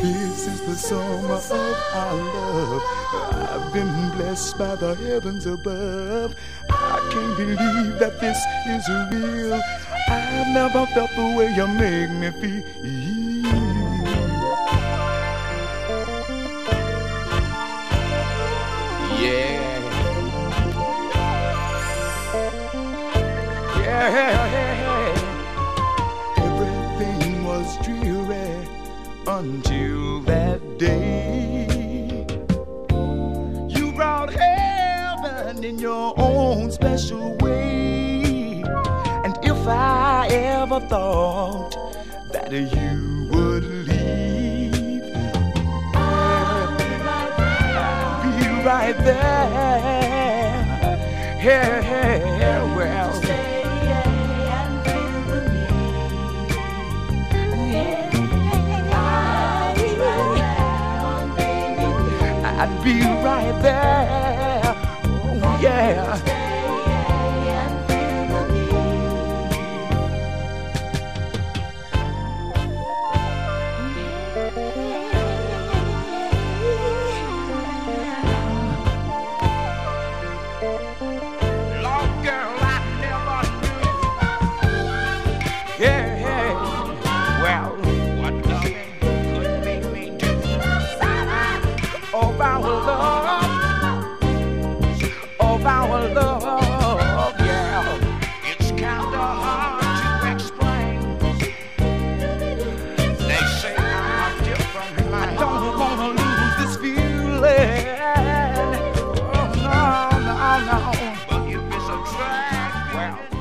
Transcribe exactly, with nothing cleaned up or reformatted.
This is the summer of our love. I've been blessed by the heavens above. I can't believe that this is real. I've never felt the way you make me feel. Yeah. Yeah. Everything was dreary until that day. You brought heaven in your own special way. And if I ever thought that you would leave, I'd be right there. Be right there. Yeah, yeah, well. I'd be right there, oh yeah. Lord, girl, I never knew. Yeah, yeah. Well, what loving could make me do. Of our love, of our love, yeah. It's kinda hard to explain. They say I'm different. I don't wanna lose this feeling. Oh no, no, no. But if it's a drag, well.